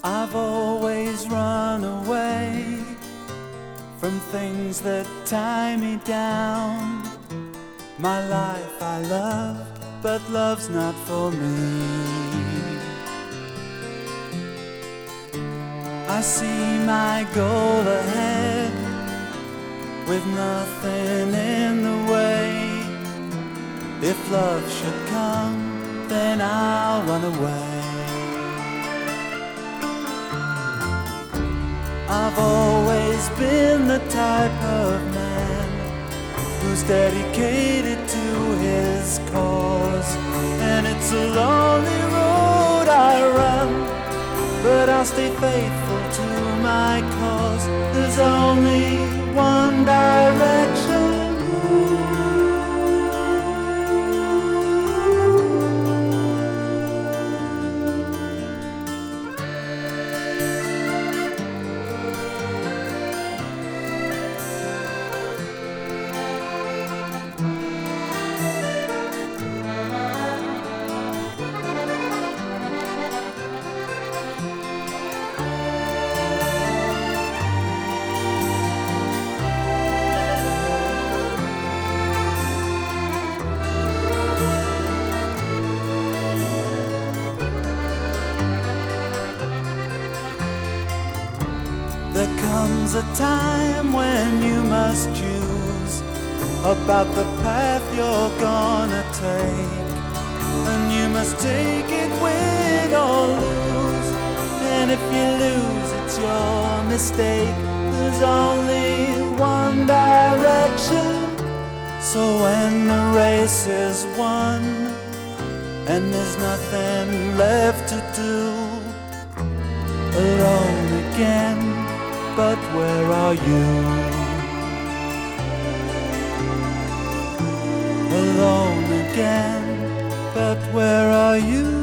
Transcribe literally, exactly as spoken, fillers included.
I've always run away from things that tie me down. My life I love, but love's not for me. I see my goal ahead with nothing in the way. If love should come, then I'll run away. I've always been the type of man who's dedicated to his cause, and it's a lonely road I run, but I'll stay faithful to my cause. There's only one direction. There comes a time when you must choose about the path you're gonna take, and you must take it win or lose. And if you lose, it's your mistake. There's only one direction. So when the race is won and there's nothing left to do, alone again, but where are you? Alone again, but where are you?